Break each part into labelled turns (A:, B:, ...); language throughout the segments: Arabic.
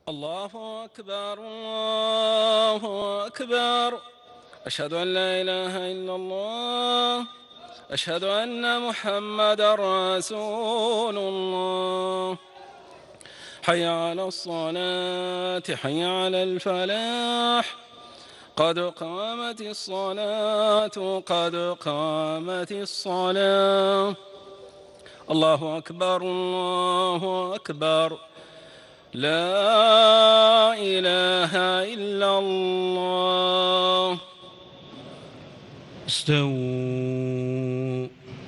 A: الله أكبر الله أكبر. أشهد أن لا إله إلا الله. أشهد أن محمدا رسول الله. حي على الصلاة حي على الفلاح. قد قامت الصلاة قد قامت الصلاة. الله أكبر الله أكبر. لا إله إلا الله.
B: استووا،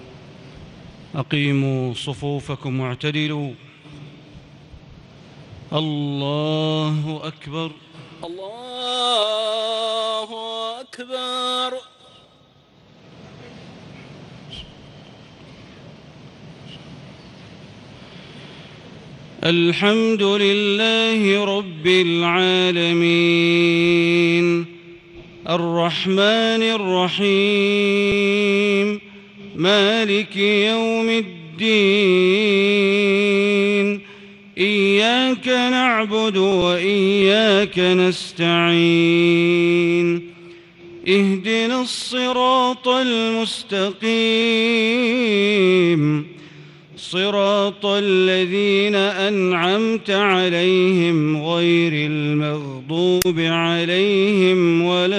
B: أقيموا صفوفكم واعتدلوا. الله أكبر
A: الله أكبر.
B: الحمد لله رب العالمين، الرحمن الرحيم، مالك يوم الدين. إياك نعبد وإياك نستعين. اهدنا الصراط المستقيم، صراط الذين أنعمت عليهم غير المغضوب عليهم ولا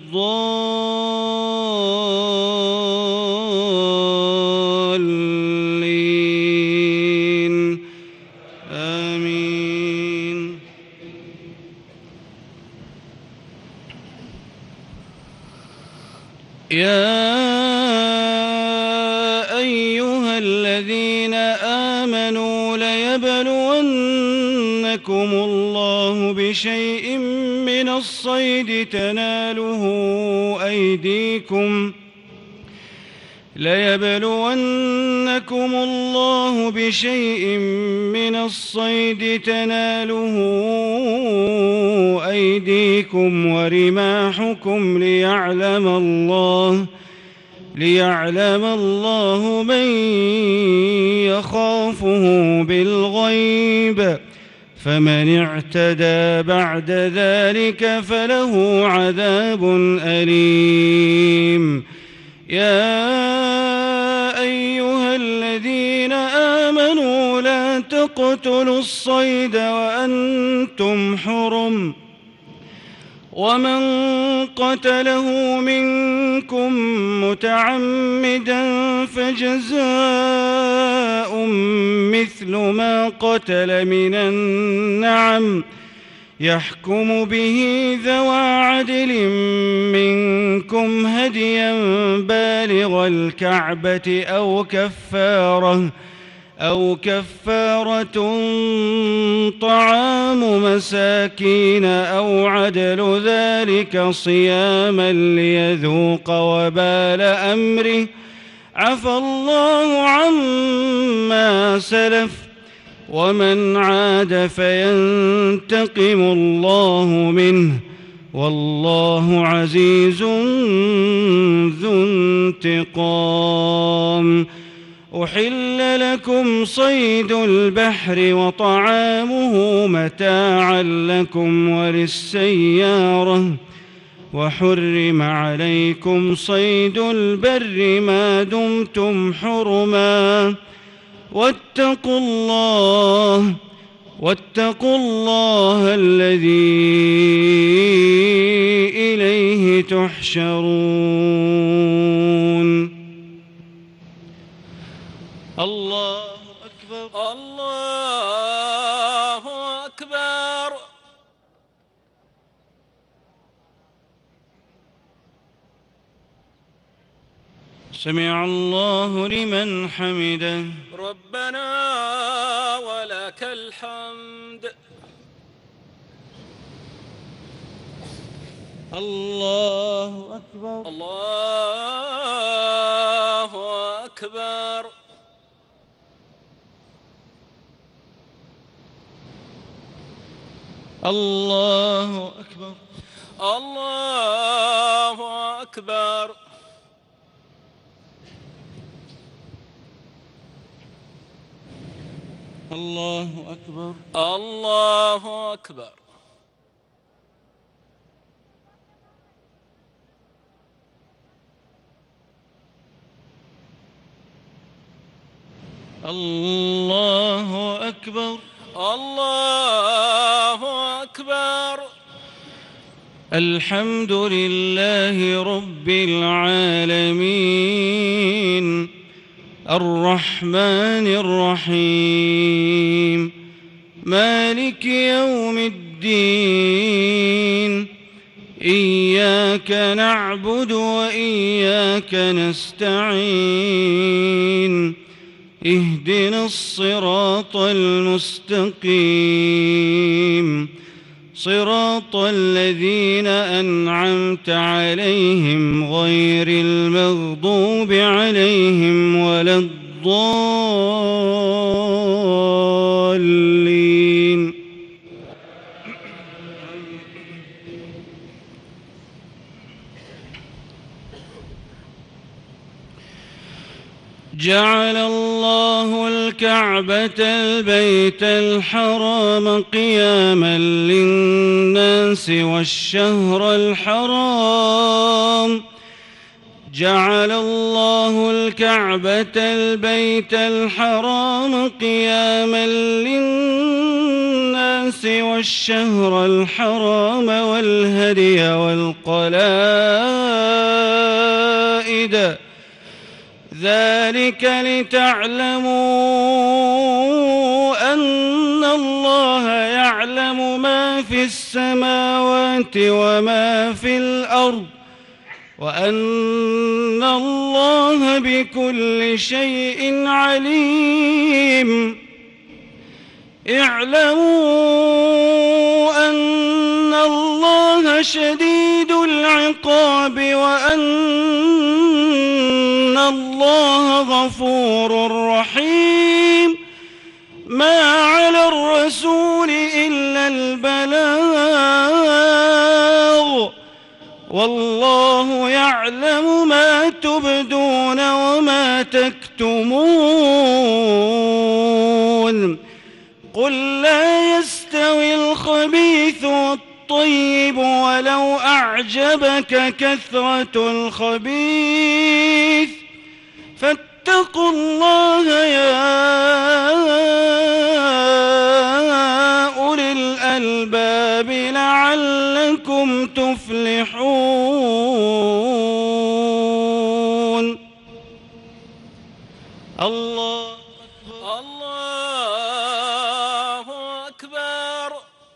B: الضالين. آمين. يا أيها الذين آمنوا ليبلونكم الله بشيء من الصيد تناله أيديكم ورماحكم ليعلم الله من يخافه بالغيب، فمن اعتدى بعد ذلك فله عذاب أليم. يا أيها الذين آمنوا لا تقتلوا الصيد وأنتم حرم، ومن قتله منكم متعمدا فجزاء مثل ما قتل من النعم، يحكم به ذوى عدل منكم هديا بالغ الكعبة أو كفارة طعام مساكين أو عدل ذلك صياما ليذوق وبال أمره. عفى الله عما سلف، ومن عاد فينتقم الله منه، والله عزيز ذو انتقام. أحل لكم صيد البحر وطعامه متاعا لكم وللسيارة، وحرم عليكم صيد البر ما دمتم حرما. واتقوا الله الذي إليه تحشرون. الله أكبر
A: الله أكبر.
B: سمع الله لمن حمده.
A: ربنا ولك الحمد.
B: الله أكبر
A: الله أكبر.
B: الله أكبر
A: الله أكبر.
B: الله أكبر.
A: الله أكبر.
B: الله أكبر.
A: الله أكبر.
B: الحمد لله رب العالمين الرحمن الرحيم مالك يوم الدين إياك نعبد وإياك نستعين اهدنا الصراط المستقيم صراط الذين أنعمت عليهم غير المغضوب عليهم ولا الضالين. جعل الله الكعبة البيت الحرام قياما للناس والشهر الحرام جعل الله الكعبة البيت الحرام قياما للناس والشهر الحرام والهدي والقلائد ذلك لتعلموا أن الله يعلم ما في السماوات وما في الأرض وأن الله بكل شيء عليم. اعلموا أن الله شديد العقاب وأن الله غفور رحيم. ما على الرسول إلا البلاغ والله يعلم ما تبدون وما تكتمون. قل لا يستوي الخبيث والطيب ولو أعجبك كثرة الخبيث فاتقوا الله يا أولي الألباب لعلكم تفلحون. الله أكبر.
A: الله أكبر.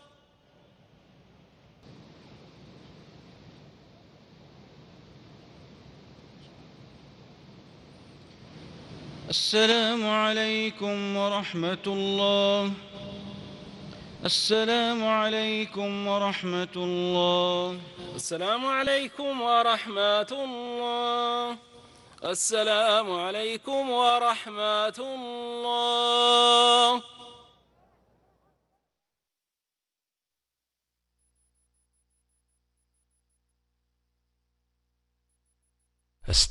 B: السلام عليكم ورحمة الله. السلام عليكم ورحمة الله.
A: السلام عليكم ورحمة الله. السلام عليكم ورحمة الله.